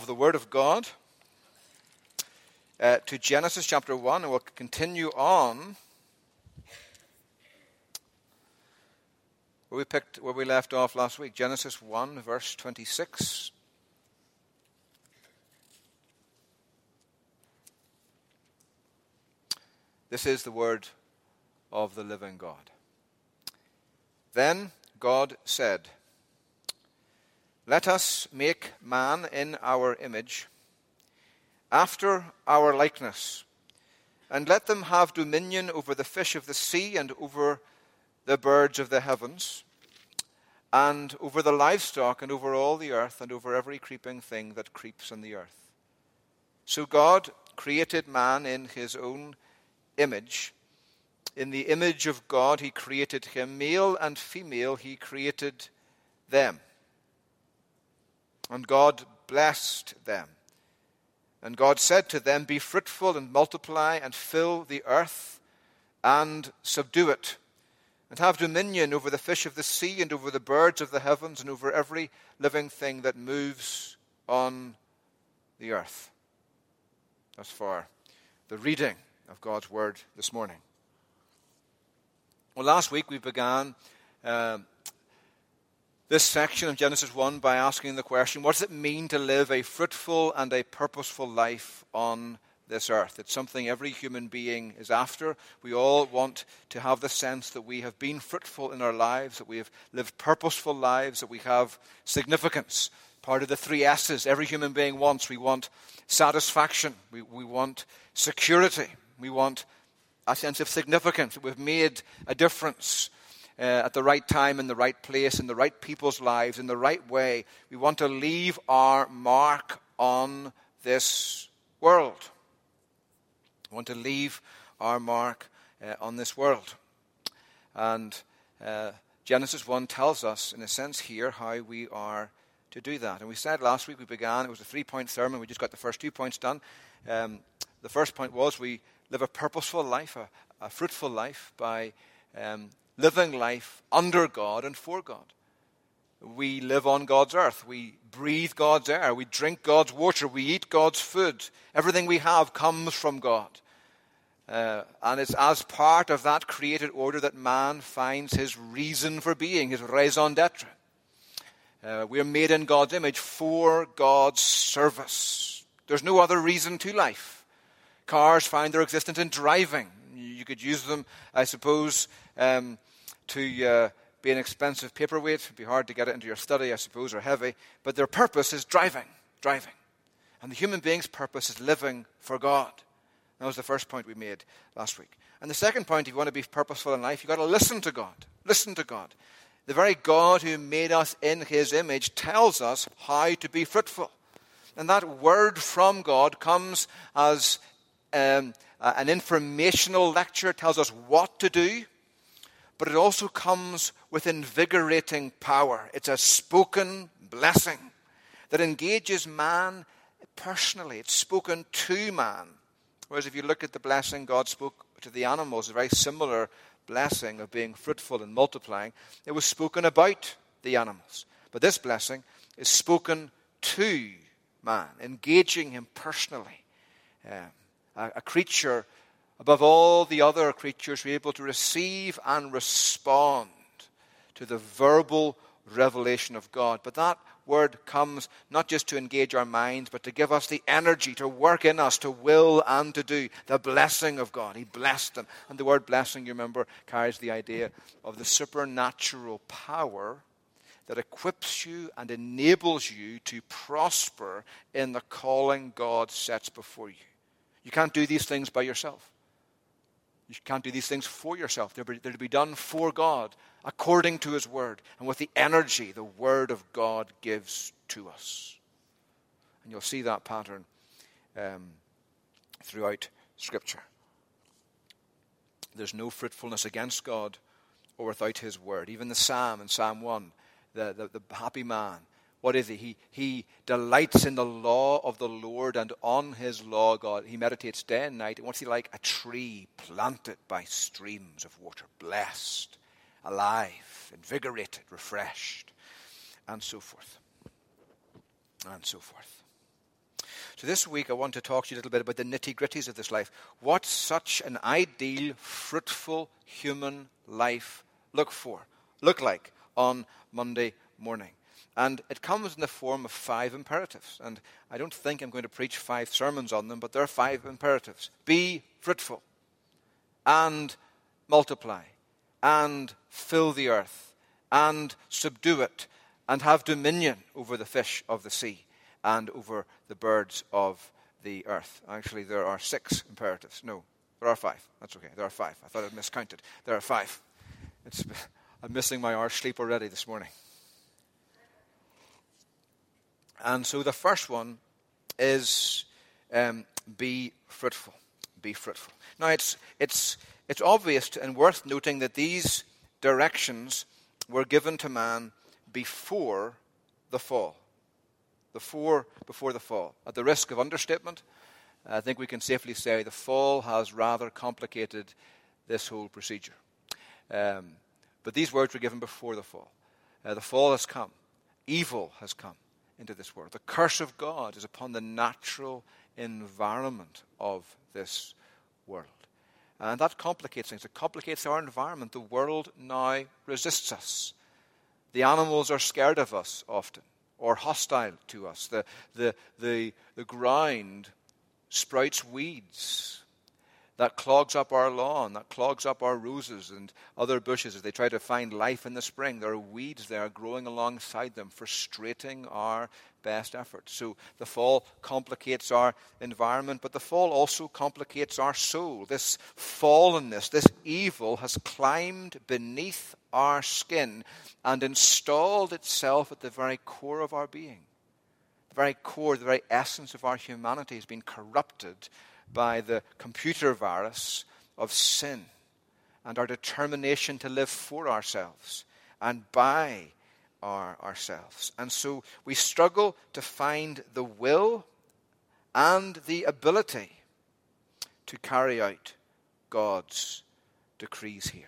of the Word of God to Genesis chapter 1, and we'll continue on where we left off last week. Genesis 1, verse 26. This is the word of the living God. Then God said, "Let us make man in our image, after our likeness, and let them have dominion over the fish of the sea, and over the birds of the heavens, and over the livestock, and over all the earth, and over every creeping thing that creeps on the earth." So God created man in his own image. In the image of God he created him, male and female he created them. And God blessed them. And God said to them, "Be fruitful and multiply, and fill the earth and subdue it, and have dominion over the fish of the sea, and over the birds of the heavens, and over every living thing that moves on the earth." Thus far, the reading of God's word this morning. Well, last week we began this section of Genesis 1 by asking the question, what does it mean to live a fruitful and a purposeful life on this earth? It's something every human being is after. We all want to have the sense that we have been fruitful in our lives, that we have lived purposeful lives, that we have significance. Part of the three S's every human being wants. We want satisfaction. We want security. We want a sense of significance, that we've made a difference at the right time, in the right place, in the right people's lives, in the right way. We want to leave our mark on this world. We want to leave our mark on this world. And Genesis 1 tells us, in a sense here, how we are to do that. And we said last week, it was a 3-point sermon. We just got the first 2 points done. The first point was we live a purposeful life, a fruitful life, by living life under God and for God. We live on God's earth. We breathe God's air. We drink God's water. We eat God's food. Everything we have comes from God. And it's as part of that created order that man finds his reason for being, his raison d'etre. We are made in God's image for God's service. There's no other reason to life. Cars find their existence in driving. You could use them, I suppose, to be an expensive paperweight. It'd be hard to get it into your study, I suppose, or heavy. But their purpose is driving. And the human being's purpose is living for God. That was the first point we made last week. And the second point, if you want to be purposeful in life, you've got to listen to God. Listen to God. The very God who made us in his image tells us how to be fruitful. And that word from God comes as an informational lecture. It tells us what to do, but it also comes with invigorating power. It's a spoken blessing that engages man personally. It's spoken to man. Whereas if you look at the blessing God spoke to the animals, a very similar blessing of being fruitful and multiplying, it was spoken about the animals. But this blessing is spoken to man, engaging him personally. A creature, above all the other creatures, be able to receive and respond to the verbal revelation of God. But that word comes not just to engage our minds, but to give us the energy to work in us, to will and to do. The blessing of God. He blessed them. And the word blessing, you remember, carries the idea of the supernatural power that equips you and enables you to prosper in the calling God sets before you. You can't do these things by yourself. You can't do these things for yourself. They're to be done for God, according to his word, and with the energy the word of God gives to us. And you'll see that pattern throughout Scripture. There's no fruitfulness against God or without his word. Even the Psalm in Psalm 1, the happy man, what is he? He delights in the law of the Lord, and on his law, God, he meditates day and night. And what's he like? A tree planted by streams of water, blessed, alive, invigorated, refreshed, and so forth. And so forth. So this week I want to talk to you a little bit about the nitty-gritties of this life. What such an ideal, fruitful human life look like on Monday morning. And it comes in the form of 5 imperatives. And I don't think I'm going to preach 5 sermons on them, but there are 5 imperatives. Be fruitful, and multiply, and fill the earth, and subdue it, and have dominion over the fish of the sea, and over the birds of the earth. Actually, there are 6 imperatives. No, there are 5. That's okay. There are 5. I thought I'd miscounted. There are 5. I'm missing my hour's sleep already this morning. And so the first one is be fruitful. Be fruitful. Now it's obvious and worth noting that these directions were given to man before the fall. Before the fall. At the risk of understatement, I think we can safely say the fall has rather complicated this whole procedure. But these words were given before the fall. The fall has come. Evil has come into this world. The curse of God is upon the natural environment of this world. And that complicates things. It complicates our environment. The world now resists us. The animals are scared of us often, or hostile to us. The ground sprouts weeds that clogs up our lawn, that clogs up our roses and other bushes as they try to find life in the spring. There are weeds there growing alongside them, frustrating our best efforts. So the fall complicates our environment, but the fall also complicates our soul. This fallenness, this evil has climbed beneath our skin and installed itself at the very core of our being. The very core, the very essence of our humanity has been corrupted by the computer virus of sin and our determination to live for ourselves and by ourselves. And so we struggle to find the will and the ability to carry out God's decrees here.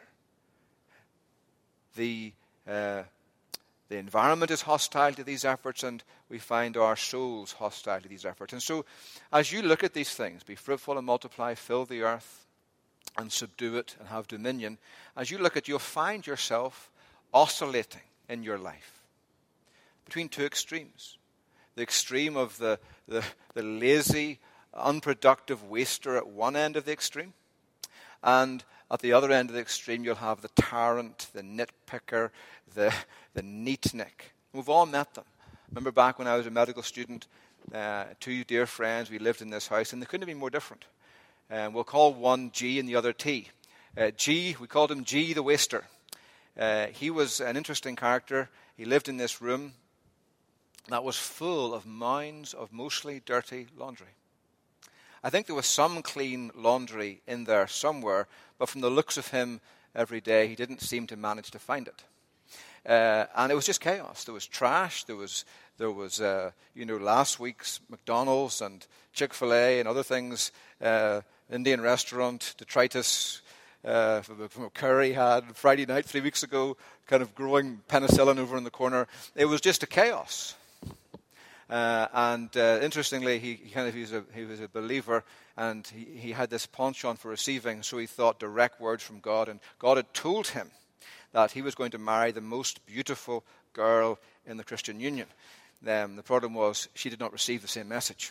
The environment is hostile to these efforts, and we find our souls hostile to these efforts. And so, as you look at these things, be fruitful and multiply, fill the earth, and subdue it, and have dominion, as you look at it, you'll find yourself oscillating in your life between 2 extremes. The extreme of the lazy, unproductive waster at one end of the extreme, and at the other end of the extreme, you'll have the tyrant, the nitpicker, the neatnik. We've all met them. Remember back when I was a medical student, 2 dear friends, we lived in this house, and they couldn't have been more different. We'll call one G and the other T. G, we called him G the waster. He was an interesting character. He lived in this room that was full of mounds of mostly dirty laundry. I think there was some clean laundry in there somewhere, but from the looks of him every day, he didn't seem to manage to find it. And it was just chaos. There was trash. There was last week's McDonald's and Chick-fil-A and other things, Indian restaurant, detritus from a curry had Friday night 3 weeks ago, kind of growing penicillin over in the corner. It was just a chaos. And interestingly, he was a believer, and he had this penchant for receiving, so he thought direct words from God, and God had told him that he was going to marry the most beautiful girl in the Christian Union. The problem was she did not receive the same message.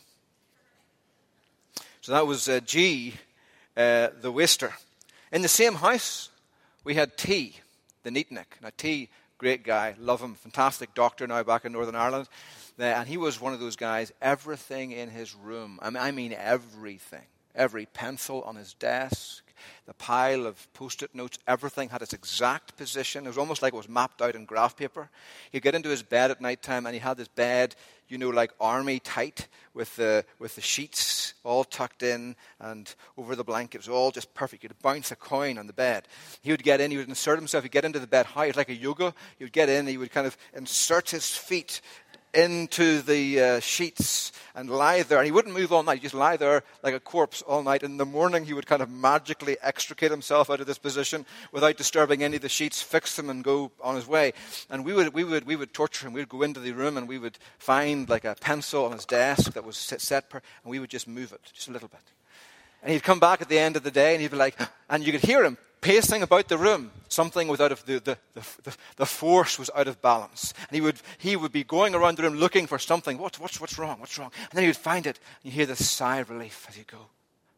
So that was G, the waster. In the same house, we had T, the neatnik. Now T, great guy, love him, fantastic doctor now back in Northern Ireland. And he was one of those guys, everything in his room, I mean everything, every pencil on his desk, the pile of Post-it notes, everything had its exact position. It was almost like it was mapped out in graph paper. He'd get into his bed at night time, and he had this bed, like army tight, with the sheets all tucked in and over the blankets, all just perfect. He'd bounce a coin on the bed. He would get in, he would insert himself, he'd get into the bed high, it was like a yoga. He would get in, he would kind of insert his feet into the sheets and lie there. And he wouldn't move all night. He'd just lie there like a corpse all night. And in the morning, he would kind of magically extricate himself out of this position without disturbing any of the sheets, fix them, and go on his way. And we would torture him. We'd go into the room and we would find like a pencil on his desk that was set, and we would just move it just a little bit. And he'd come back at the end of the day, and he'd be like, and you could hear him pacing about the room. Something was out of the force was out of balance. And he would be going around the room looking for something. What's wrong? What's wrong? And then he would find it. And you hear this sigh of relief as you go.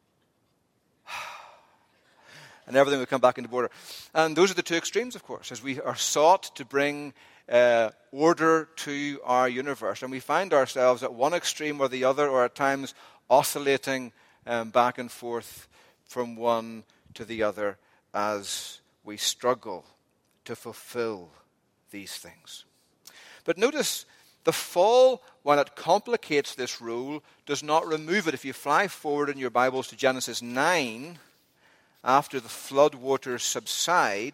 And everything would come back into order. And those are the two extremes, of course, as we are sought to bring order to our universe. And we find ourselves at one extreme or the other, or at times oscillating back and forth from one to the other, as we struggle to fulfill these things. But notice, the fall, while it complicates this rule, does not remove it. If you fly forward in your Bibles to Genesis 9, after the flood waters subside,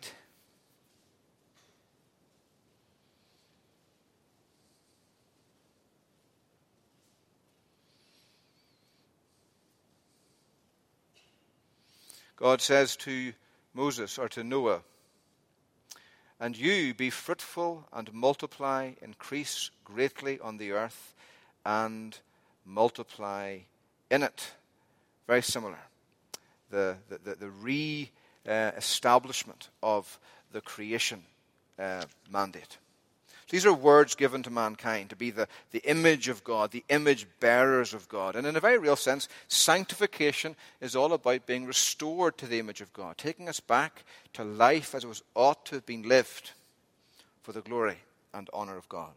God says to Moses, or to Noah, "And you be fruitful and multiply, increase greatly on the earth, and multiply in it." Very similar. The re-establishment of the creation mandate. These are words given to mankind to be the image of God, the image bearers of God. And in a very real sense, sanctification is all about being restored to the image of God, taking us back to life as it was ought to have been lived for the glory and honor of God.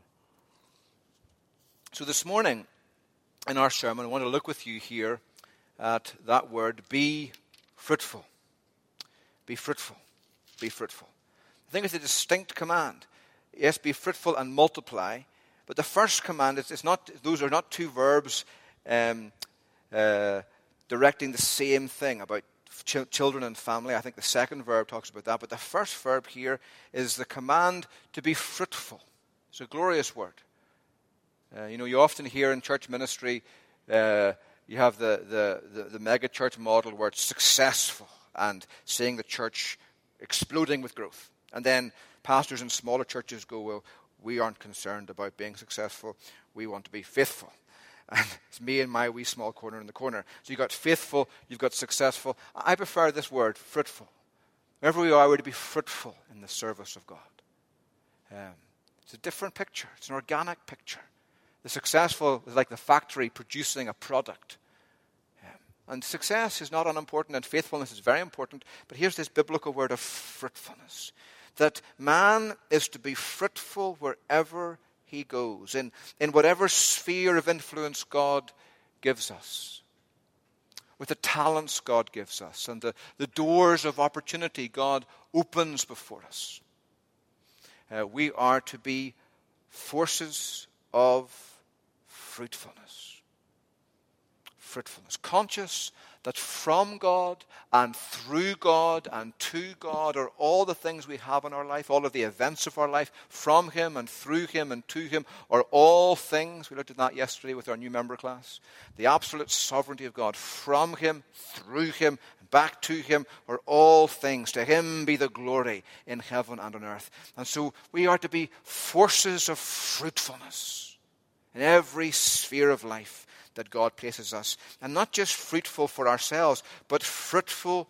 So this morning in our sermon, I want to look with you here at that word, be fruitful. Be fruitful. Be fruitful. I think it's a distinct command. Yes, be fruitful and multiply. But the first command is not; those are not two verbs directing the same thing about children and family. I think the second verb talks about that. But the first verb here is the command to be fruitful. It's a glorious word. You often hear in church ministry, you have the mega church model where it's successful and seeing the church exploding with growth. And then pastors in smaller churches go, well, we aren't concerned about being successful. We want to be faithful. And it's me and my wee small corner in the corner. So you've got faithful, you've got successful. I prefer this word, fruitful. Wherever we are, we're to be fruitful in the service of God. It's a different picture. It's an organic picture. The successful is like the factory producing a product. And success is not unimportant, and faithfulness is very important. But here's this biblical word of fruitfulness. That man is to be fruitful wherever he goes, in whatever sphere of influence God gives us, with the talents God gives us, and the doors of opportunity God opens before us. We are to be forces of fruitfulness. Fruitfulness. Conscious that from God and through God and to God are all the things we have in our life, all of the events of our life, from Him and through Him and to Him are all things. We looked at that yesterday with our new member class. The absolute sovereignty of God, from Him, through Him, and back to Him are all things. To Him be the glory in heaven and on earth. And so we are to be forces of fruitfulness in every sphere of life that God places us. And not just fruitful for ourselves, but fruitful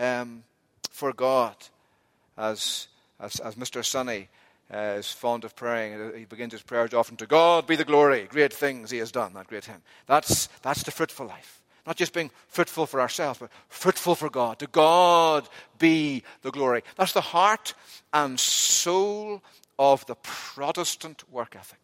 for God. As Mr. Sonny is fond of praying, he begins his prayers often, to God be the glory, great things He has done, that great hymn. That's the fruitful life. Not just being fruitful for ourselves, but fruitful for God. To God be the glory. That's the heart and soul of the Protestant work ethic.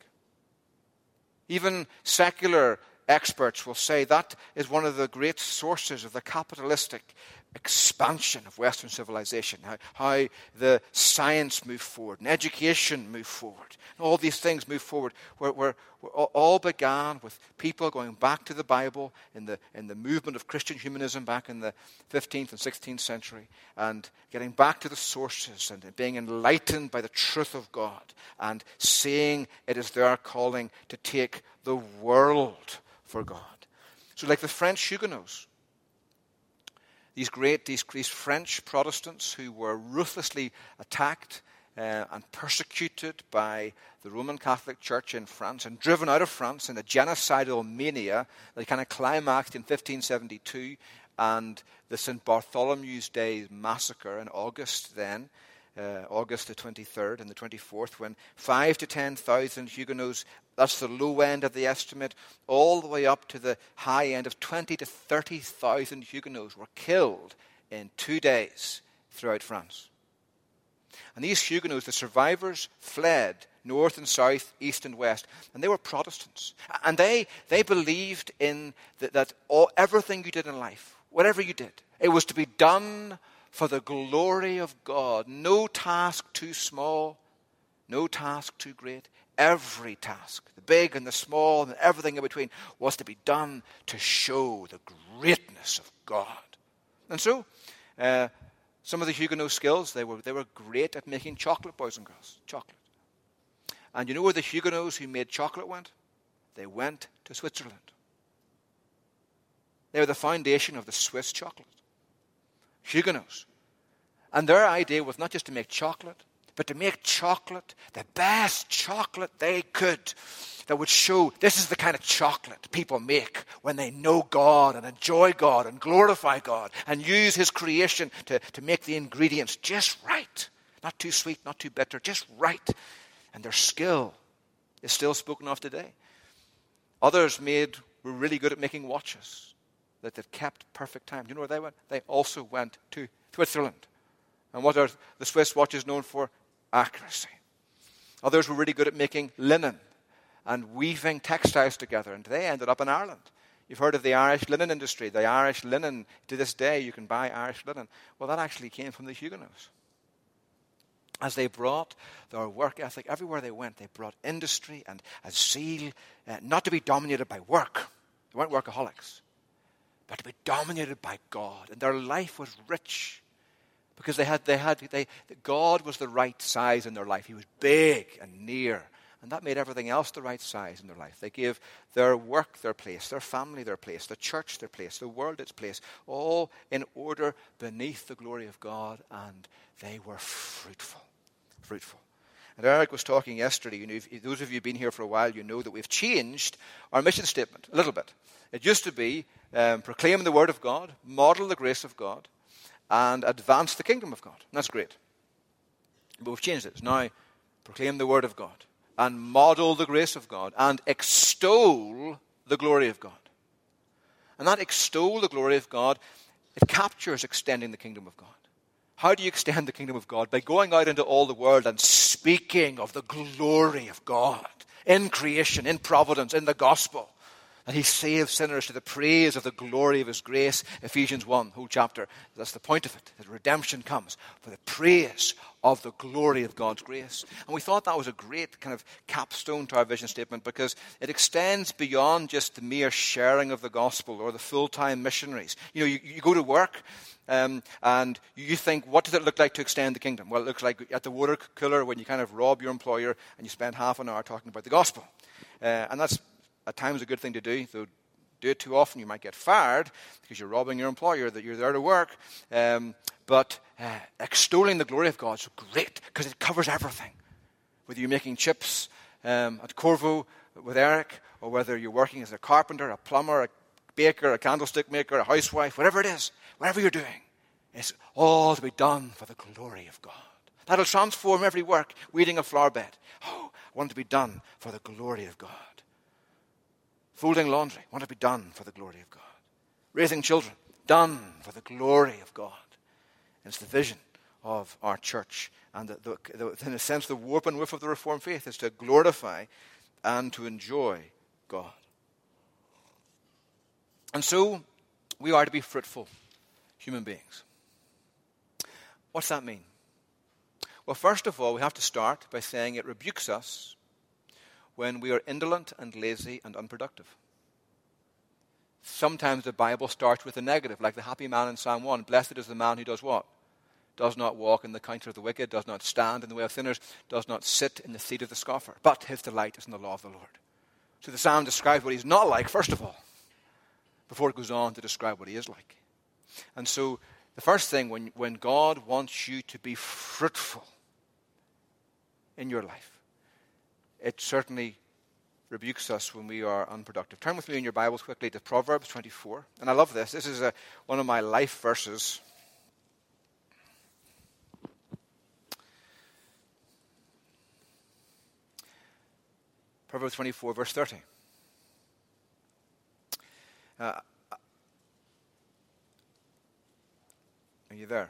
Even secular experts will say that is one of the great sources of the capitalistic expansion of Western civilization, how the science moved forward and education moved forward. And all these things moved forward, where all began with people going back to the Bible in the movement of Christian humanism back in the 15th and 16th century, and getting back to the sources and being enlightened by the truth of God and seeing it as their calling to take the world for God. So like the French Huguenots, these French Protestants who were ruthlessly attacked and persecuted by the Roman Catholic Church in France and driven out of France in a genocidal mania that kind of climaxed in 1572 and the St. Bartholomew's Day massacre in August then, August the 23rd and the 24th, when 5,000 to 10,000 Huguenots, that's the low end of the estimate, all the way up to the high end of 20,000 to 30,000 Huguenots were killed in 2 days throughout France. And these Huguenots, the survivors, fled north and south, east and west, and they were Protestants. And they believed in that everything you did in life, whatever you did, it was to be done for the glory of God. No task too small, no task too great. Every task, the big and the small and everything in between, was to be done to show the greatness of God. And so, some of the Huguenot skills, they were great at making chocolate, boys and girls, chocolate. And you know where the Huguenots who made chocolate went? They went to Switzerland. They were the foundation of the Swiss chocolate. Huguenots. And their idea was not just to make chocolate, but to make chocolate, the best chocolate they could, that would show this is the kind of chocolate people make when they know God and enjoy God and glorify God and use His creation to make the ingredients just right. Not too sweet, not too bitter, just right. And their skill is still spoken of today. Others were really good at making watches that kept perfect time. Do you know where they went? They also went to Switzerland. And what are the Swiss watches known for? Accuracy. Others were really good at making linen and weaving textiles together, and they ended up in Ireland. You've heard of the Irish linen industry. The Irish linen, to this day, you can buy Irish linen. Well, that actually came from the Huguenots. As they brought their work ethic everywhere they went, they brought industry and a zeal, not to be dominated by work. They weren't workaholics, but to be dominated by God. And their life was rich because God was the right size in their life. He was big and near. And that made everything else the right size in their life. They gave their work their place, their family their place, the church their place, the world its place, all in order beneath the glory of God, and they were fruitful. Fruitful. And Eric was talking yesterday, those of you who've been here for a while, you know that we've changed our mission statement a little bit. It used to be proclaim the word of God, model the grace of God, and advance the kingdom of God. And that's great. But we've changed it. It's now proclaim the word of God, and model the grace of God, and extol the glory of God. And that extol the glory of God, it captures extending the kingdom of God. How do you extend the kingdom of God? By going out into all the world and speaking of the glory of God in creation, in providence, in the gospel. And He saves sinners to the praise of the glory of His grace. Ephesians 1, whole chapter. That's the point of it. That redemption comes for the praise of the glory of God's grace. And we thought that was a great kind of capstone to our vision statement, because it extends beyond just the mere sharing of the gospel or the full-time missionaries. You go to work and you think, what does it look like to extend the kingdom? Well, it looks like at the water cooler when you kind of rob your employer and you spend half an hour talking about the gospel. And that's at times a good thing to do, though do it too often you might get fired because you're robbing your employer that you're there to work. But extolling the glory of God is great because it covers everything. Whether you're making chips at Corvo with Eric, or whether you're working as a carpenter, a plumber, a baker, a candlestick maker, a housewife, whatever it is, whatever you're doing, it's all to be done for the glory of God. That'll transform every work. Weeding a flower bed. Oh, I want it to be done for the glory of God. Folding laundry, want it to be done for the glory of God. Raising children, done for the glory of God. And it's the vision of our church. And in a sense, the warp and woof of the Reformed faith is to glorify and to enjoy God. And so, we are to be fruitful human beings. What's that mean? Well, first of all, we have to start by saying it rebukes us when we are indolent and lazy and unproductive. Sometimes the Bible starts with a negative, like the happy man in Psalm 1. Blessed is the man who does what? Does not walk in the counsel of the wicked, does not stand in the way of sinners, does not sit in the seat of the scoffer. But his delight is in the law of the Lord. So the psalm describes what he's not like, first of all, before it goes on to describe what he is like. And so the first thing, when God wants you to be fruitful in your life, it certainly rebukes us when we are unproductive. Turn with me in your Bibles quickly to Proverbs 24. And I love this. This is one of my life verses. Proverbs 24, verse 30. Are you there?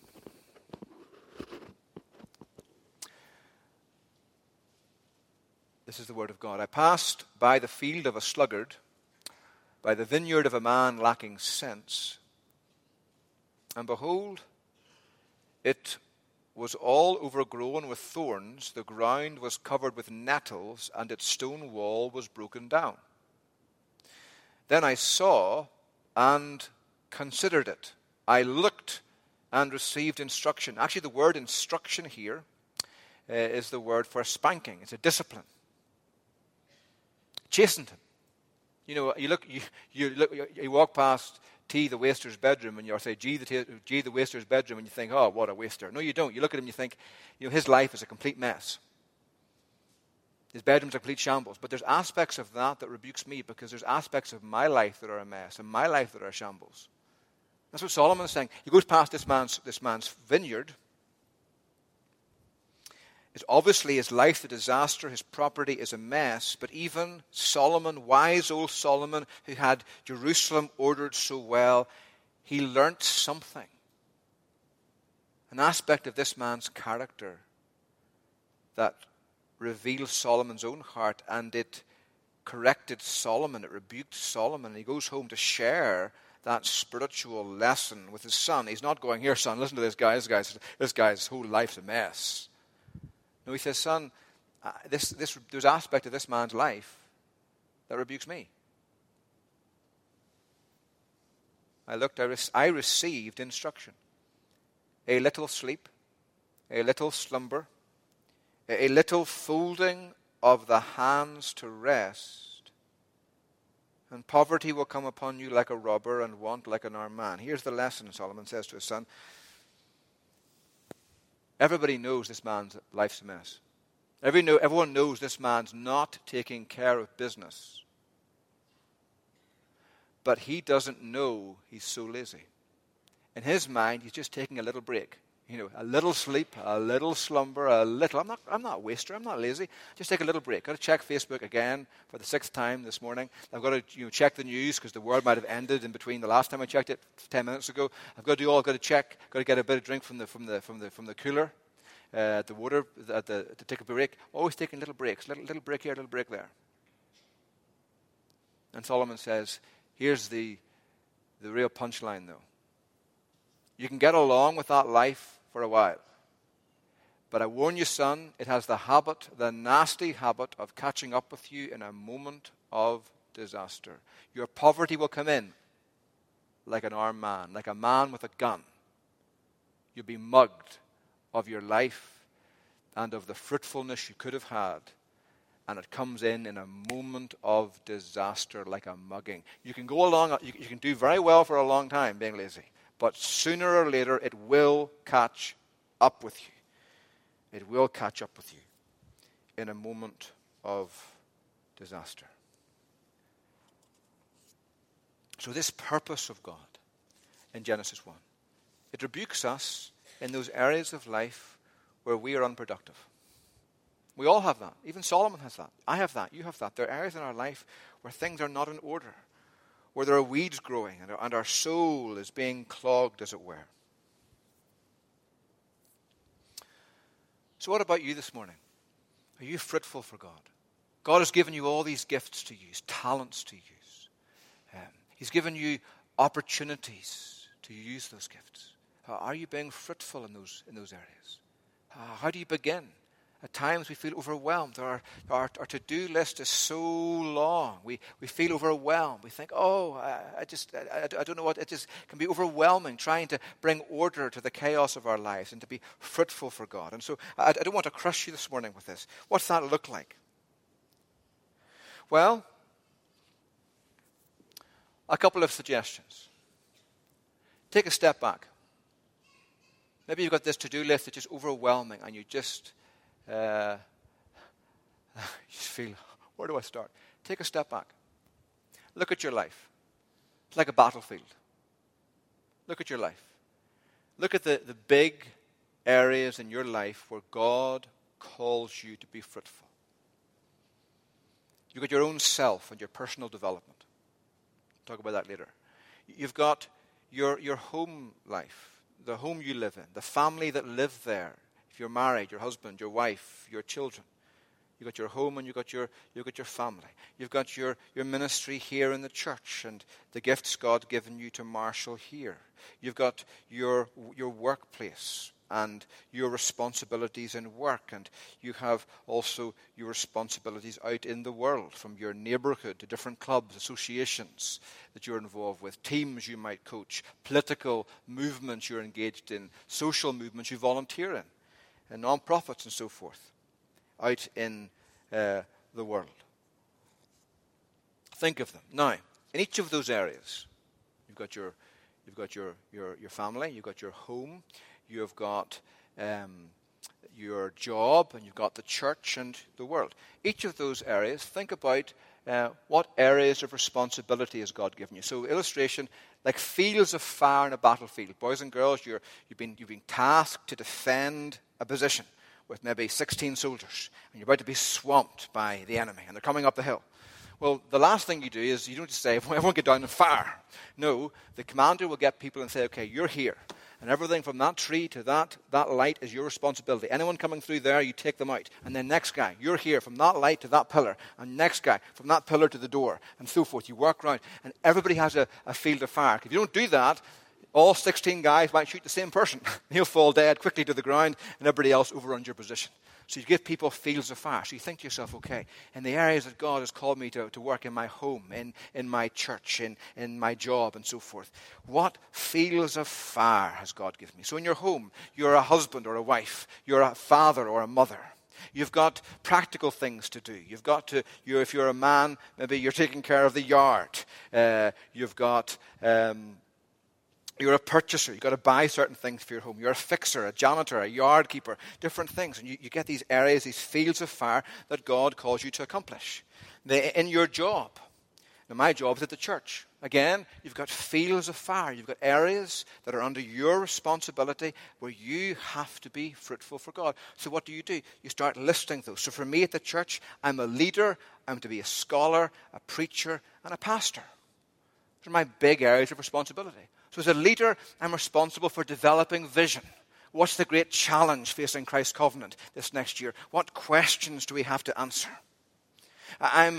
This is the word of God. I passed by the field of a sluggard, by the vineyard of a man lacking sense, and behold, it was all overgrown with thorns, the ground was covered with nettles, and its stone wall was broken down. Then I saw and considered it. I looked and received instruction. Actually, the word instruction here is the word for spanking. It's a discipline. Chastened him. You know, you walk past T, the waster's bedroom, and you say, G, the waster's bedroom, and you think, oh, what a waster. No, you don't. You look at him and you think, his life is a complete mess. His bedroom's a complete shambles. But there's aspects of that rebukes me, because there's aspects of my life that are a mess, and my life that are a shambles. That's what Solomon is saying. He goes past this man's vineyard. It's obviously his life a disaster, his property is a mess, but even Solomon, wise old Solomon, who had Jerusalem ordered so well, he learnt something. An aspect of this man's character that reveals Solomon's own heart, and it corrected Solomon, it rebuked Solomon, and he goes home to share that spiritual lesson with his son. He's not going, here son, listen to this guy, this guy's whole life's a mess. No, he says, son, there's aspect of this man's life that rebukes me. I received instruction. A little sleep, a little slumber, a little folding of the hands to rest, and poverty will come upon you like a robber, and want like an armed man. Here's the lesson, Solomon says to his son. Everybody knows this man's life's a mess. Everyone knows this man's not taking care of business. But he doesn't know he's so lazy. In his mind, he's just taking a little break. A little sleep, a little slumber, I'm not a waster, I'm not lazy. Just take a little break. Got to check Facebook again for the 6th time this morning. I've got to check the news because the world might have ended in between the last time I checked it 10 minutes ago. I've got to check. Got to get a bit of drink from the cooler, the water, to take a break. Always taking little breaks, little break here, little break there. And Solomon says, here's the real punchline though. You can get along with that life for a while. But I warn you, son, it has the nasty habit of catching up with you in a moment of disaster. Your poverty will come in like an armed man, like a man with a gun. You'll be mugged of your life and of the fruitfulness you could have had. And it comes in a moment of disaster like a mugging. You can go along, you can do very well for a long time being lazy. But sooner or later, it will catch up with you. It will catch up with you in a moment of disaster. So this purpose of God in Genesis 1, it rebukes us in those areas of life where we are unproductive. We all have that. Even Solomon has that. I have that. You have that. There are areas in our life where things are not in order, where there are weeds growing and our soul is being clogged, as it were. So what about you this morning? Are you fruitful for God? God has given you all these gifts to use, talents to use. He's given you opportunities to use those gifts? Are you being fruitful in those areas? How do you begin? At times we feel overwhelmed. Our to-do list is so long. We feel overwhelmed. We think, I don't know what, it just can be overwhelming trying to bring order to the chaos of our lives and to be fruitful for God. And so I don't want to crush you this morning with this. What's that look like? Well, a couple of suggestions. Take a step back. Maybe you've got this to-do list that's just overwhelming and you just feel, where do I start? Take a step back. Look at your life. It's like a battlefield. Look at your life. Look at the big areas in your life where God calls you to be fruitful. You've got your own self and your personal development. Talk about that later. You've got your home life, the home you live in, the family that live there. If you're married, your husband, your wife, your children. You've got your home and you've got your family. You've got your ministry here in the church and the gifts God given you to marshal here. You've got your workplace and your responsibilities in work, and you have also your responsibilities out in the world, from your neighborhood to different clubs, associations that you're involved with, teams you might coach, political movements you're engaged in, social movements you volunteer in, and non-profits and so forth, out in the world. Think of them. Now, in each of those areas, you've got your family, you've got your home, you've got your job, and you've got the church and the world. Each of those areas, think about what areas of responsibility has God given you. So, illustration, like fields of fire in a battlefield. Boys and girls, you've been tasked to defend a position with maybe 16 soldiers, and you're about to be swamped by the enemy, and they're coming up the hill. Well, the last thing you do is you don't just say, everyone get down and fire. No, the commander will get people and say, okay, you're here. And everything from that tree to that light is your responsibility. Anyone coming through there, you take them out. And then next guy, you're here from that light to that pillar. And next guy, from that pillar to the door. And so forth. You work around. And everybody has a field of fire. If you don't do that, all 16 guys might shoot the same person. He'll fall dead quickly to the ground, and everybody else overruns your position. So you give people fields of fire. So you think to yourself, okay, in the areas that God has called me to work, in my home, in my church, in my job, and so forth, what fields of fire has God given me? So in your home, you're a husband or a wife. You're a father or a mother. You've got practical things to do. You've got to, if you're a man, maybe you're taking care of the yard. You've got... You're a purchaser. You've got to buy certain things for your home. You're a fixer, a janitor, a yard keeper, different things. And you get these areas, these fields of fire that God calls you to accomplish. In your job. Now, my job is at the church. Again, you've got fields of fire. You've got areas that are under your responsibility where you have to be fruitful for God. So what do? You start listing those. So for me at the church, I'm a leader. I'm to be a scholar, a preacher, and a pastor. Those are my big areas of responsibility. So as a leader, I'm responsible for developing vision. What's the great challenge facing Christ's Covenant this next year? What questions do we have to answer? I'm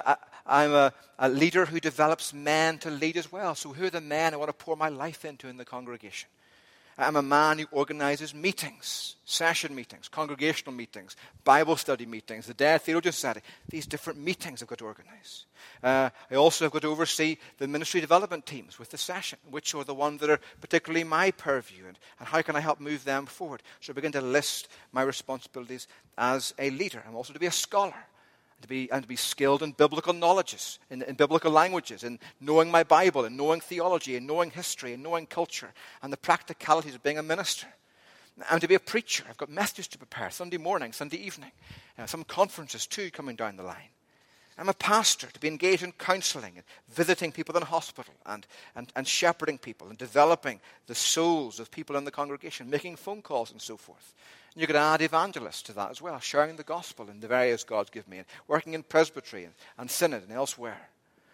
a leader who develops men to lead as well. So who are the men I want to pour my life into in the congregation? I'm a man who organizes meetings, session meetings, congregational meetings, Bible study meetings, the Day of Theologian Society. These different meetings I've got to organize. I also have got to oversee the ministry development teams with the session, which are the ones that are particularly my purview, and how can I help move them forward. So I begin to list my responsibilities as a leader. I'm also to be a scholar. And to be skilled in biblical knowledges, in biblical languages, in knowing my Bible, in knowing theology, in knowing history, in knowing culture, and the practicalities of being a minister. I'm to be a preacher. I've got messages to prepare, Sunday morning, Sunday evening. Some conferences too coming down the line. I'm a pastor, to be engaged in counseling, and visiting people in hospital, and shepherding people, and developing the souls of people in the congregation, making phone calls and so forth. And you could add evangelists to that as well, sharing the gospel in the areas God's given me, and working in presbytery and synod and elsewhere.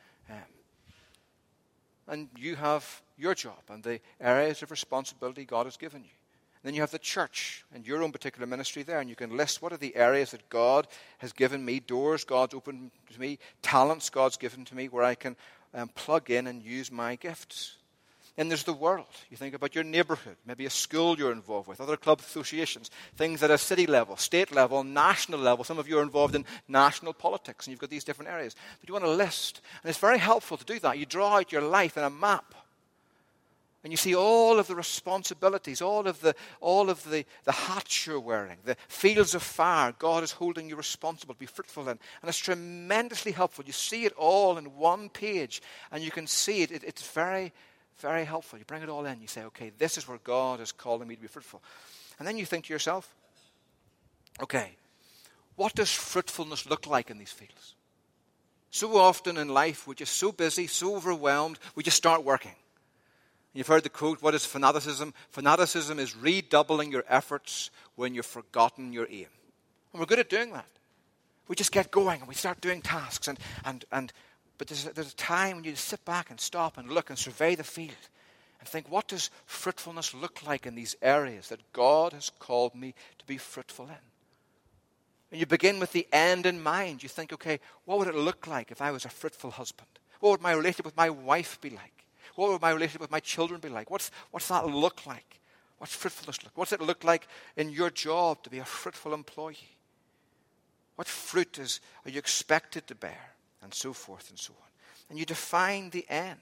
And you have your job and the areas of responsibility God has given you. And then you have the church and your own particular ministry there, and you can list what are the areas that God has given me, doors God's opened to me, talents God's given to me, where I can plug in and use my gifts. Then there's the world. You think about your neighborhood, maybe a school you're involved with, other club associations, things at a city level, state level, national level. Some of you are involved in national politics, and you've got these different areas. But you want a list, and it's very helpful to do that. You draw out your life in a map, and you see all of the responsibilities, all of the hats you're wearing, the fields of fire God is holding you responsible to be fruitful in. And it's tremendously helpful. You see it all in one page, and you can see it. It's very, very helpful. You bring it all in. You say, okay, this is where God is calling me to be fruitful. And then you think to yourself, okay, what does fruitfulness look like in these fields? So often in life, we're just so busy, so overwhelmed, we just start working. You've heard the quote, what is fanaticism? Fanaticism is redoubling your efforts when you've forgotten your aim. And we're good at doing that. We just get going and we start doing tasks. But there's a time when you sit back and stop and look and survey the field and think, what does fruitfulness look like in these areas that God has called me to be fruitful in? And you begin with the end in mind. You think, okay, what would it look like if I was a fruitful husband? What would my relationship with my wife be like? What would my relationship with my children be like? What's that look like? What's fruitfulness look? What's it look like in your job to be a fruitful employee? What fruit are you expected to bear? And so forth and so on. And you define the end.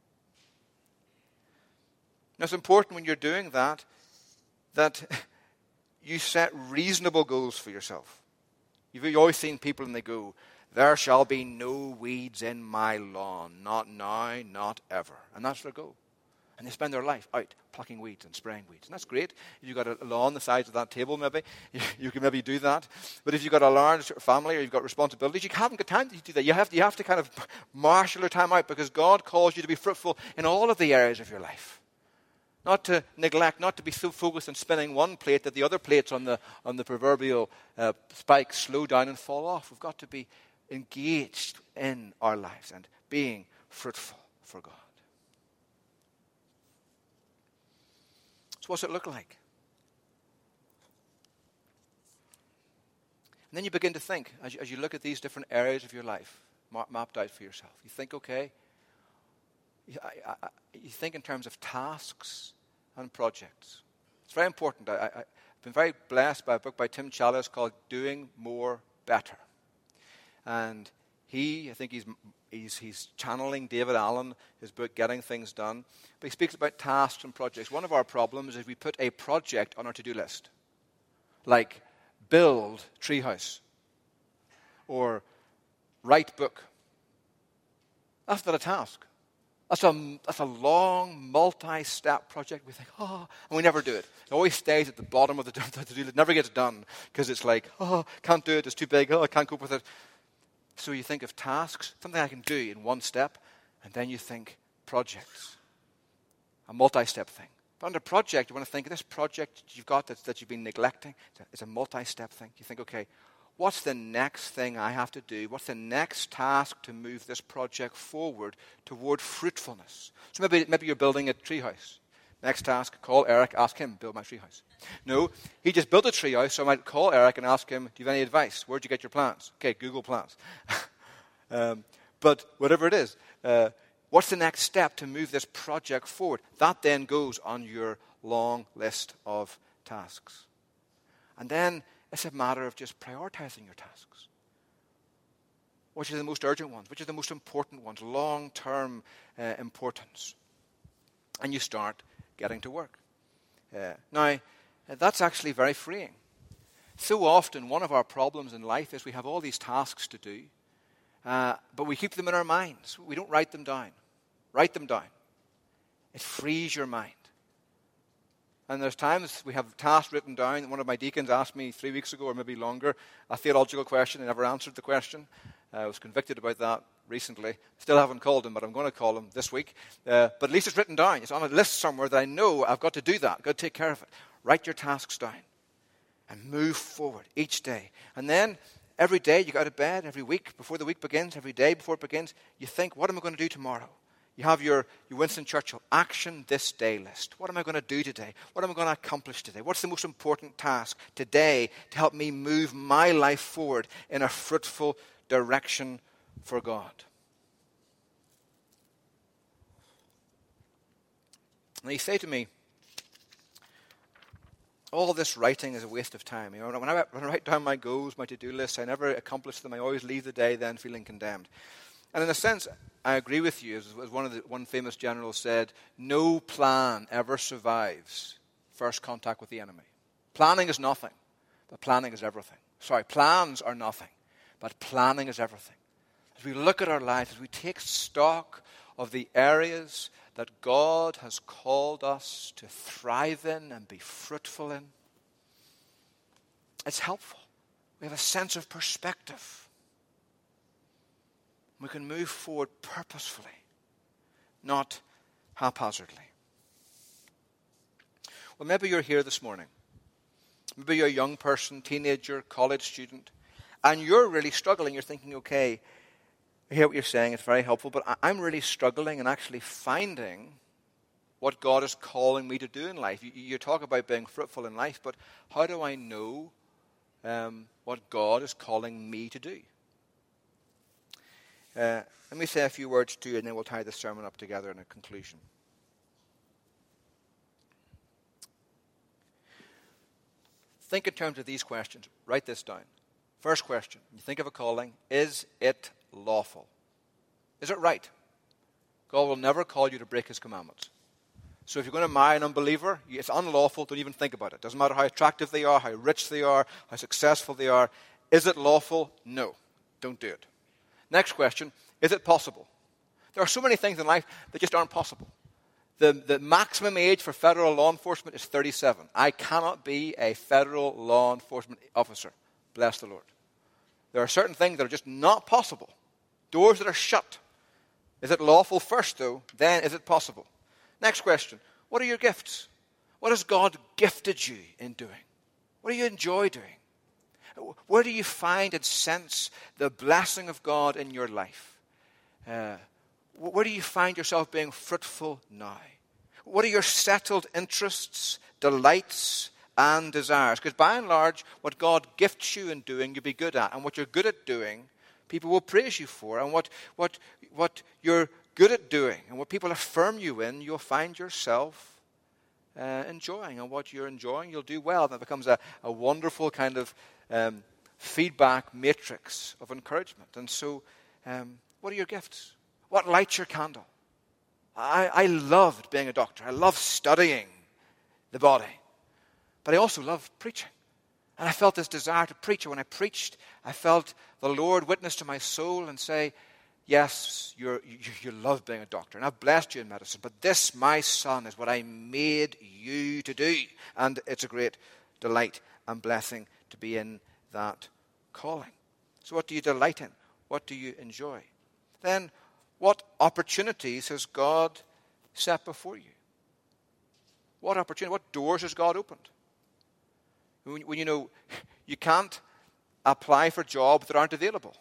Now it's important when you're doing that you set reasonable goals for yourself. You've always seen people and they go, there shall be no weeds in my lawn, not now, not ever. And that's their goal. And they spend their life out plucking weeds and spraying weeds. And that's great. If you've got a lawn the size of that table maybe, you can maybe do that. But if you've got a large family or you've got responsibilities, you haven't got time to do that. You have to kind of marshal your time out because God calls you to be fruitful in all of the areas of your life. Not to neglect, not to be so focused on spinning one plate that the other plates on the proverbial spike slow down and fall off. We've got to be engaged in our lives and being fruitful for God. So what's it look like? And then you begin to think, as you look at these different areas of your life, mapped out for yourself. You think, okay, you think in terms of tasks and projects. It's very important. I've been very blessed by a book by Tim Challies called Doing More Better. And I think he's channeling David Allen, his book, Getting Things Done. But he speaks about tasks and projects. One of our problems is we put a project on our to-do list. Like, build treehouse. Or write book. That's not a task. That's a long, multi-step project. We think, and we never do it. It always stays at the bottom of the to-do list. It never gets done because it's like, can't do it. It's too big. I can't cope with it. So you think of tasks, something I can do in one step, and then you think projects, a multi-step thing. But under project, you want to think of this project you've got that you've been neglecting. It's a multi-step thing. You think, okay, what's the next thing I have to do? What's the next task to move this project forward toward fruitfulness? So maybe you're building a treehouse. Next task, call Eric, ask him, build my treehouse. No, he just built a treehouse, so I might call Eric and ask him, do you have any advice? Where'd you get your plants? Okay, Google Plants. But whatever it is, what's the next step to move this project forward? That then goes on your long list of tasks. And then it's a matter of just prioritizing your tasks. Which are the most urgent ones? Which are the most important ones? Long-term importance. And you start getting to work. Now, that's actually very freeing. So often, one of our problems in life is we have all these tasks to do, but we keep them in our minds. We don't write them down. Write them down. It frees your mind. And there's times we have tasks written down. One of my deacons asked me 3 weeks ago, or maybe longer, a theological question. I never answered the question. I was convicted about that recently. Still haven't called him, but I'm going to call him this week. But at least it's written down. It's on a list somewhere that I know I've got to do that. I've got to take care of it. Write your tasks down and move forward each day. And then every day you go out of bed, every week before the week begins, every day before it begins, you think, what am I going to do tomorrow? You have your Winston Churchill action this day list. What am I going to do today? What am I going to accomplish today? What's the most important task today to help me move my life forward in a fruitful direction for God? And he said to me, all this writing is a waste of time. When I write down my goals, my to-do lists, I never accomplish them. I always leave the day then feeling condemned. And in a sense, I agree with you. As one famous general said, no plan ever survives first contact with the enemy. Planning is nothing, but planning is everything. Plans are nothing, but planning is everything. As we look at our lives, as we take stock of the areas that God has called us to thrive in and be fruitful in, it's helpful. We have a sense of perspective. We can move forward purposefully, not haphazardly. Well, maybe you're here this morning. Maybe you're a young person, teenager, college student, and you're really struggling. You're thinking, okay, I hear what you're saying, it's very helpful, but I'm really struggling and actually finding what God is calling me to do in life. You talk about being fruitful in life, but how do I know what God is calling me to do? Let me say a few words to you, and then we'll tie the sermon up together in a conclusion. Think in terms of these questions. Write this down. First question, you think of a calling, is it lawful? Is it right? God will never call you to break his commandments. So if you're going to marry an unbeliever, it's unlawful, don't even think about it. Doesn't matter how attractive they are, how rich they are, how successful they are. Is it lawful? No. Don't do it. Next question, is it possible? There are so many things in life that just aren't possible. The maximum age for federal law enforcement is 37. I cannot be a federal law enforcement officer. Bless the Lord. There are certain things that are just not possible. Doors that are shut. Is it lawful first, though? Then is it possible? Next question. What are your gifts? What has God gifted you in doing? What do you enjoy doing? Where do you find and sense the blessing of God in your life? Where do you find yourself being fruitful now? What are your settled interests, delights, and desires? Because by and large, what God gifts you in doing, you'll be good at. And what you're good at doing, people will praise you for. And what you're good at doing and what people affirm you in, you'll find yourself enjoying. And what you're enjoying, you'll do well. And it becomes a wonderful kind of feedback matrix of encouragement. And so, what are your gifts? What lights your candle? I loved being a doctor. I loved studying the body. But I also loved preaching. And I felt this desire to preach. And when I preached, I felt the Lord witness to my soul and say, yes, you love being a doctor. And I've blessed you in medicine. But this, my son, is what I made you to do. And it's a great delight and blessing to be in that calling. So what do you delight in? What do you enjoy? Then, what opportunities has God set before you? What opportunity? What doors has God opened? When you know you can't apply for jobs that aren't available,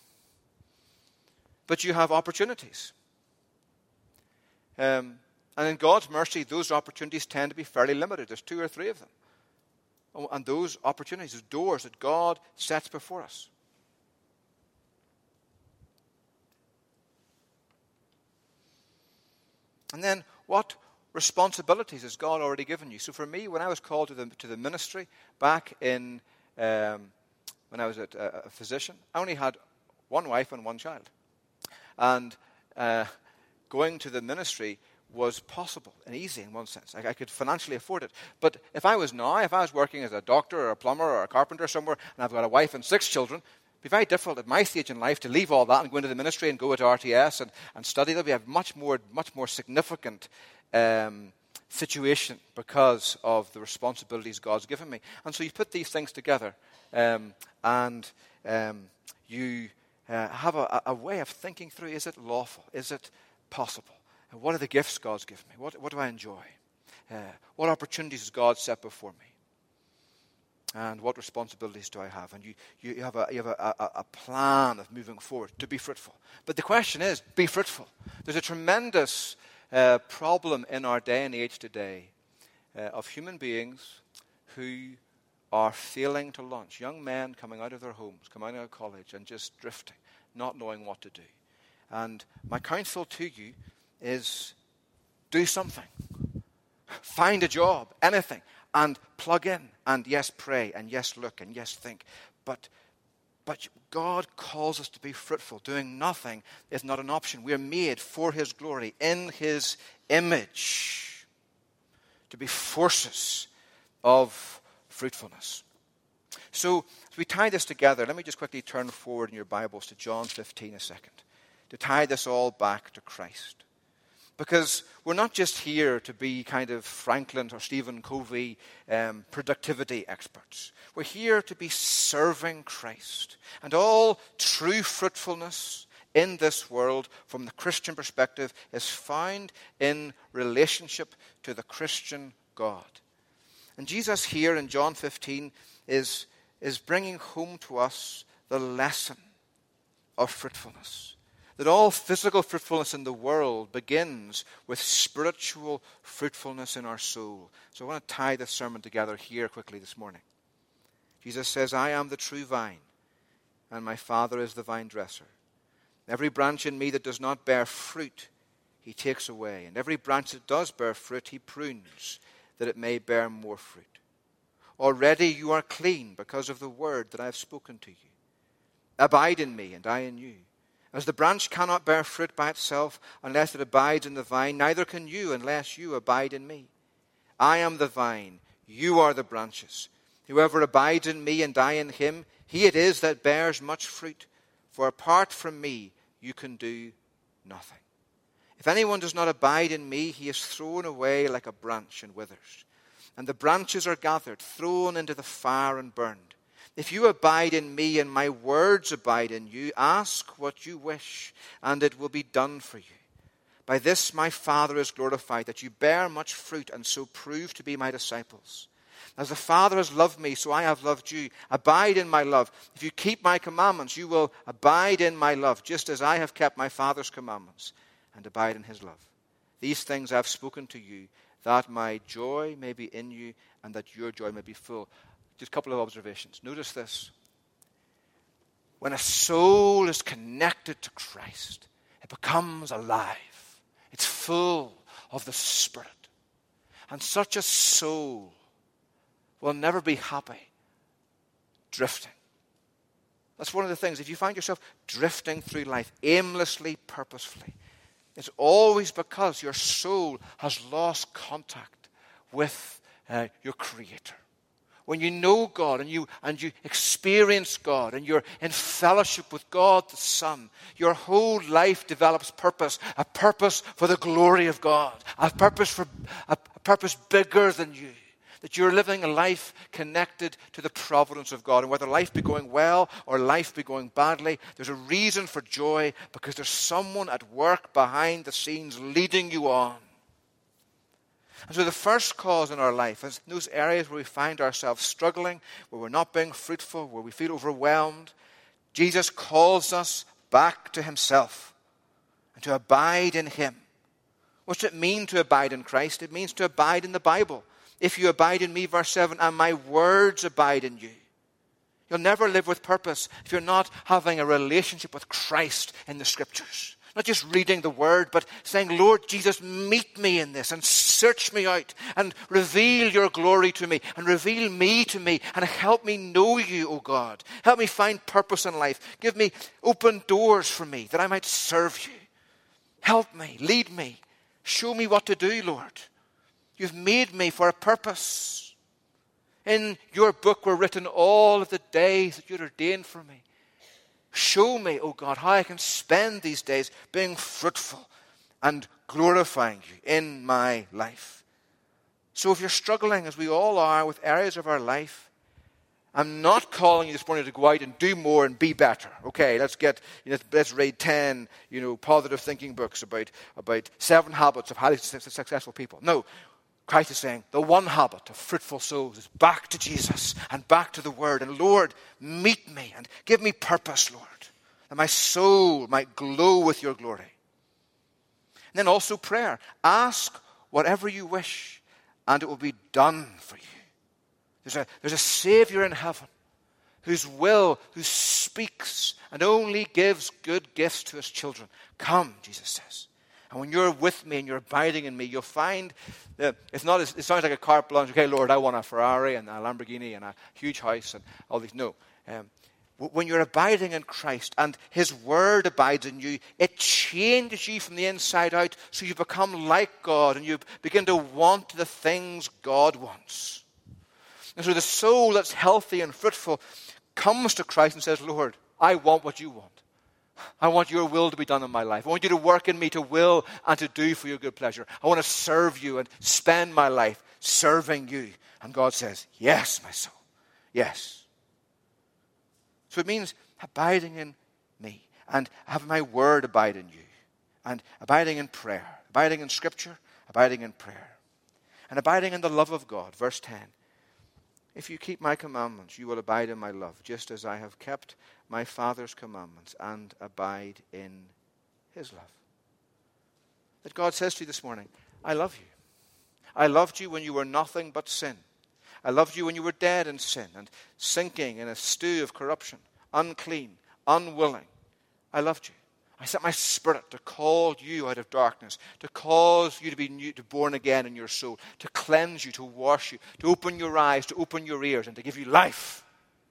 but you have opportunities. And in God's mercy, those opportunities tend to be fairly limited. There's 2 or 3 of them. And those opportunities, those doors that God sets before us. And then, what responsibilities has God already given you? So for me, when I was called to the ministry back in when I was a physician, I only had one wife and one child. And going to the ministry was possible and easy in one sense. I could financially afford it. But if I was working as a doctor or a plumber or a carpenter somewhere, and I've got a wife and 6 children, it'd be very difficult at my stage in life to leave all that and go into the ministry and go to RTS and study. There'll be a much more significant situation because of the responsibilities God's given me. And so you put these things together and you have a way of thinking through, is it lawful? Is it possible? And what are the gifts God's given me? What do I enjoy? What opportunities has God set before me? And what responsibilities do I have? And you have a plan of moving forward to be fruitful. But the question is, be fruitful. There's a tremendous problem in our day and age today of human beings who are failing to launch. Young men coming out of their homes, coming out of college and just drifting, not knowing what to do. And my counsel to you is do something. find a job, anything, and plug in, and yes, pray, and yes, look, and yes, think. But God calls us to be fruitful. Doing nothing is not an option. We are made for his glory, in his image, to be forces of fruitfulness. So, as we tie this together, let me just quickly turn forward in your Bibles to John 15 a second, to tie this all back to Christ. Because we're not just here to be kind of Franklin or Stephen Covey productivity experts. We're here to be serving Christ. And all true fruitfulness in this world, from the Christian perspective, is found in relationship to the Christian God. And Jesus here in John 15 is bringing home to us the lesson of fruitfulness. That all physical fruitfulness in the world begins with spiritual fruitfulness in our soul. So I want to tie this sermon together here quickly this morning. Jesus says, I am the true vine, and my Father is the vine dresser. Every branch in me that does not bear fruit, he takes away. And every branch that does bear fruit, he prunes, that it may bear more fruit. Already you are clean because of the word that I have spoken to you. Abide in me, and I in you. As the branch cannot bear fruit by itself unless it abides in the vine, neither can you unless you abide in me. I am the vine, you are the branches. Whoever abides in me and I in him, he it is that bears much fruit. For apart from me, you can do nothing. If anyone does not abide in me, he is thrown away like a branch and withers. And the branches are gathered, thrown into the fire and burned. If you abide in me and my words abide in you, ask what you wish, and it will be done for you. By this my Father is glorified, that you bear much fruit and so prove to be my disciples. As the Father has loved me, so I have loved you. Abide in my love. If you keep my commandments, you will abide in my love, just as I have kept my Father's commandments and abide in his love. These things I have spoken to you, that my joy may be in you and that your joy may be full. Just a couple of observations. Notice this. When a soul is connected to Christ, it becomes alive. It's full of the Spirit. And such a soul will never be happy drifting. That's one of the things. If you find yourself drifting through life aimlessly, purposefully, it's always because your soul has lost contact with your Creator. When you know God and you experience God and you're in fellowship with God the Son, your whole life develops purpose, a purpose for the glory of God, a purpose bigger than you. That you're living a life connected to the providence of God. And whether life be going well or life be going badly, there's a reason for joy because there's someone at work behind the scenes leading you on. And so the first cause in our life is those areas where we find ourselves struggling, where we're not being fruitful, where we feel overwhelmed. Jesus calls us back to himself and to abide in him. What's it mean to abide in Christ? It means to abide in the Bible. If you abide in me, verse 7, and my words abide in you. You'll never live with purpose if you're not having a relationship with Christ in the Scriptures. Not just reading the Word, but saying, Lord Jesus, meet me in this and search me out and reveal your glory to me and reveal me to me and help me know you, O God. Help me find purpose in life. Give me open doors for me that I might serve you. Help me, lead me, show me what to do, Lord. You've made me for a purpose. In your book were written all of the days that you'd ordained for me. Show me, O God, how I can spend these days being fruitful and glorifying you in my life. So if you're struggling, as we all are, with areas of our life, I'm not calling you this morning to go out and do more and be better. Okay, let's read 10, positive thinking books about 7 habits of highly successful people. No. Christ is saying the one habit of fruitful souls is back to Jesus and back to the Word. And Lord, meet me and give me purpose, Lord, that my soul might glow with your glory. And then also prayer. Ask whatever you wish and it will be done for you. There's a Savior in heaven who speaks and only gives good gifts to his children. Come, Jesus says, And when you're with me and you're abiding in me, you'll find that it sounds like a carte blanche. Okay, Lord, I want a Ferrari and a Lamborghini and a huge house and all these. No. When you're abiding in Christ and his word abides in you, it changes you from the inside out, so you become like God and you begin to want the things God wants. And so the soul that's healthy and fruitful comes to Christ and says, Lord, I want what you want. I want your will to be done in my life. I want you to work in me to will and to do for your good pleasure. I want to serve you and spend my life serving you. And God says, yes, my soul, yes. So it means abiding in me and having my word abide in you and abiding in prayer, abiding in Scripture, abiding in prayer, and abiding in the love of God. Verse 10. If you keep my commandments, you will abide in my love, just as I have kept my Father's commandments and abide in his love. That God says to you this morning, I love you. I loved you when you were nothing but sin. I loved you when you were dead in sin and sinking in a stew of corruption, unclean, unwilling. I loved you. I sent my Spirit to call you out of darkness, to cause you to be new, to born again in your soul, to cleanse you, to wash you, to open your eyes, to open your ears, and to give you life.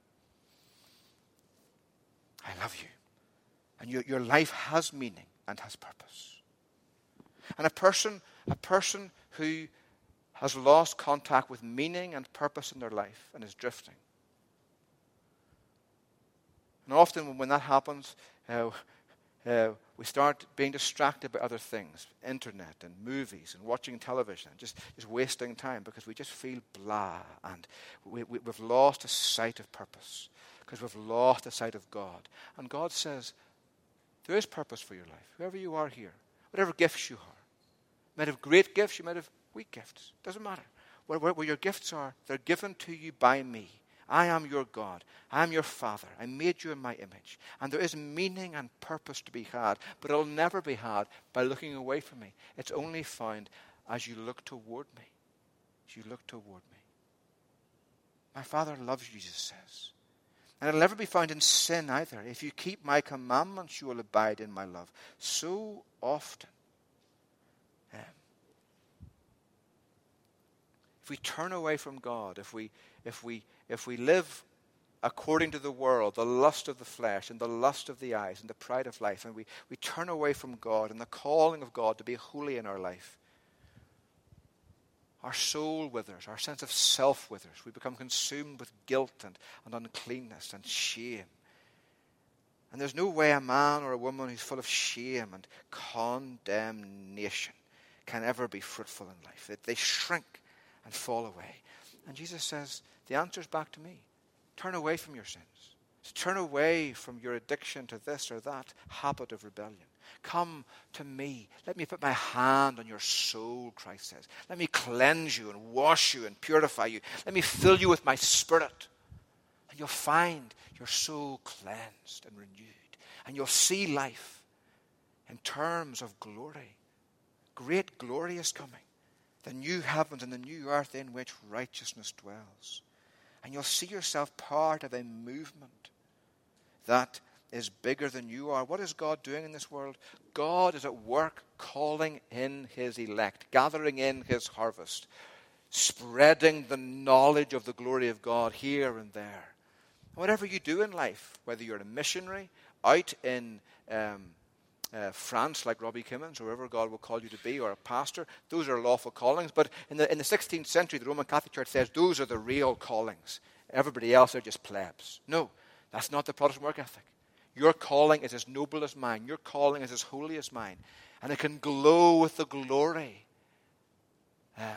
I love you. And your life has meaning and has purpose. And a person who has lost contact with meaning and purpose in their life and is drifting. And often when that happens, we start being distracted by other things, internet and movies and watching television, and just wasting time because we just feel blah, and we've lost a sight of purpose because we've lost a sight of God. And God says, there is purpose for your life, whoever you are here, whatever gifts you are. You might have great gifts, you might have weak gifts. Doesn't matter. Where your gifts are, they're given to you by me. I am your God. I am your Father. I made you in my image. And there is meaning and purpose to be had, but it'll never be had by looking away from me. It's only found as you look toward me. As you look toward me. My Father loves you, Jesus says. And it'll never be found in sin either. If you keep my commandments, you will abide in my love. So often, if we turn away from God, if we live according to the world, the lust of the flesh and the lust of the eyes and the pride of life, and we turn away from God and the calling of God to be holy in our life, our soul withers, our sense of self withers. We become consumed with guilt and uncleanness and shame. And there's no way a man or a woman who's full of shame and condemnation can ever be fruitful in life. They shrink and fall away. And Jesus says, the answer's back to me. Turn away from your sins. Turn away from your addiction to this or that habit of rebellion. Come to me. Let me put my hand on your soul, Christ says. Let me cleanse you and wash you and purify you. Let me fill you with my Spirit. And you'll find your soul cleansed and renewed. And you'll see life in terms of glory. Great glory is coming. The new heavens and the new earth in which righteousness dwells. And you'll see yourself part of a movement that is bigger than you are. What is God doing in this world? God is at work calling in his elect, gathering in his harvest, spreading the knowledge of the glory of God here and there. Whatever you do in life, whether you're a missionary out in France, like Robbie Kimmins, or wherever God will call you to be, or a pastor, those are lawful callings. But in the 16th century, the Roman Catholic Church says those are the real callings. Everybody else are just plebs. No, that's not the Protestant work ethic. Your calling is as noble as mine. Your calling is as holy as mine. And it can glow with the glory that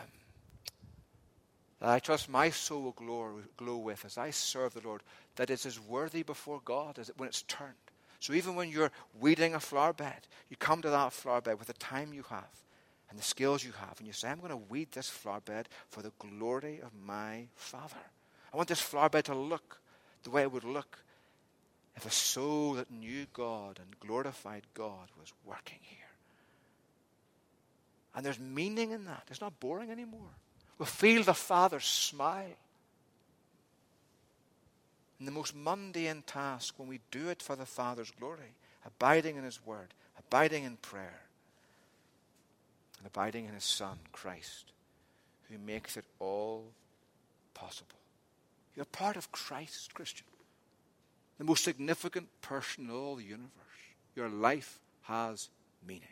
I trust my soul will glow with as I serve the Lord, that it is worthy before God as when it's turned. So even when you're weeding a flower bed, you come to that flower bed with the time you have and the skills you have, and you say, I'm going to weed this flower bed for the glory of my Father. I want this flower bed to look the way it would look if a soul that knew God and glorified God was working here. And there's meaning in that. It's not boring anymore. We'll feel the Father's smile. In the most mundane task, when we do it for the Father's glory, abiding in his word, abiding in prayer, and abiding in his Son, Christ, who makes it all possible. You're part of Christ, Christian, the most significant person in all the universe. Your life has meaning.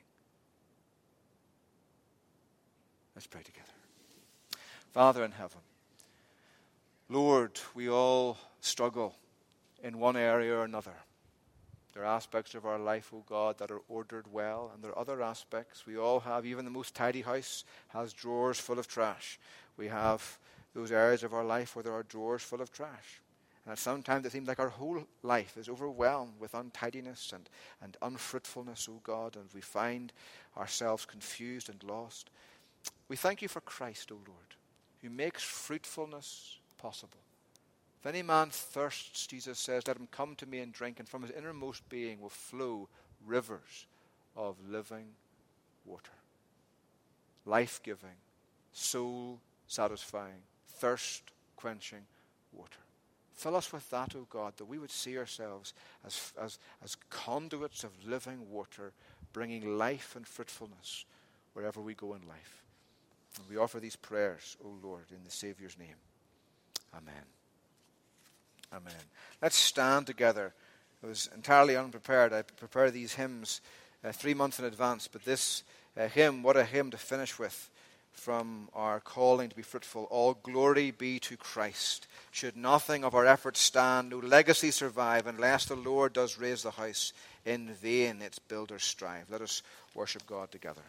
Let's pray together. Father in heaven, Lord, we all struggle in one area or another. There are aspects of our life, O God, that are ordered well, and there are other aspects. We all have, even the most tidy house has drawers full of trash. We have those areas of our life where there are drawers full of trash. And sometimes it seems like our whole life is overwhelmed with untidiness and unfruitfulness, O God, and we find ourselves confused and lost. We thank you for Christ, O Lord, who makes fruitfulness possible. If any man thirsts, Jesus says, let him come to me and drink, and from his innermost being will flow rivers of living water. Life-giving, soul-satisfying, thirst-quenching water. Fill us with that, O God, that we would see ourselves as conduits of living water, bringing life and fruitfulness wherever we go in life. And we offer these prayers, O Lord, in the Saviour's name. Amen. Amen. Let's stand together. I was entirely unprepared. I prepared these hymns 3 months in advance, but this hymn, what a hymn to finish with from our calling to be fruitful. All glory be to Christ. Should nothing of our efforts stand, no legacy survive, unless the Lord does raise the house, in vain its builders strive. Let us worship God together.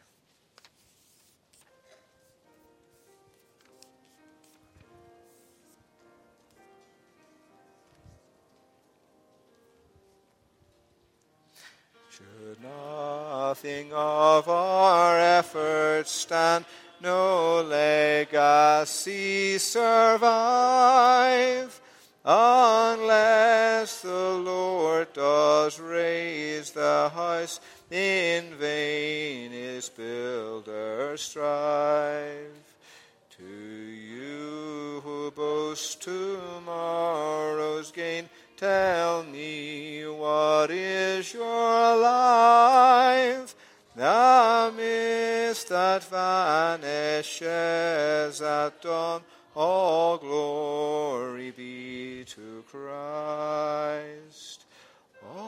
Should nothing of our efforts stand, no legacy survive, unless the Lord does raise the house, in vain its builders strive. To you who boast tomorrow's gain, tell me, what is your life? The mist that vanishes at dawn, all glory be to Christ.